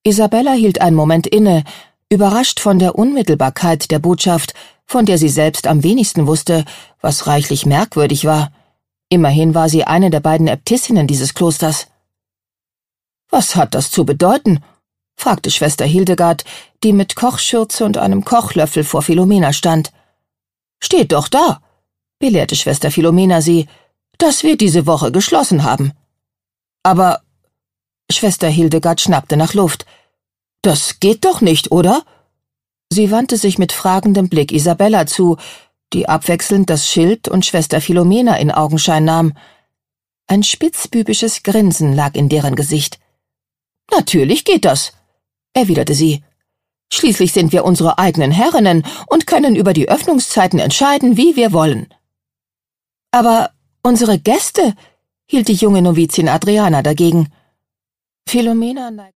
Isabella hielt einen Moment inne, überrascht von der Unmittelbarkeit der Botschaft, von der sie selbst am wenigsten wusste, was reichlich merkwürdig war. Immerhin war sie eine der beiden Äbtissinnen dieses Klosters. »Was hat das zu bedeuten?« fragte Schwester Hildegard, die mit Kochschürze und einem Kochlöffel vor Philomena stand. »Steht doch da«, belehrte Schwester Philomena sie, »dass wir diese Woche geschlossen haben.« »Aber«, Schwester Hildegard schnappte nach Luft, »das geht doch nicht, oder?« Sie wandte sich mit fragendem Blick Isabella zu, die abwechselnd das Schild und Schwester Philomena in Augenschein nahm. Ein spitzbübisches Grinsen lag in deren Gesicht. »Natürlich geht das«, erwiderte sie. »Schließlich sind wir unsere eigenen Herrinnen und können über die Öffnungszeiten entscheiden, wie wir wollen.« »Aber unsere Gäste«, hielt die junge Novizin Adriana dagegen. Philomena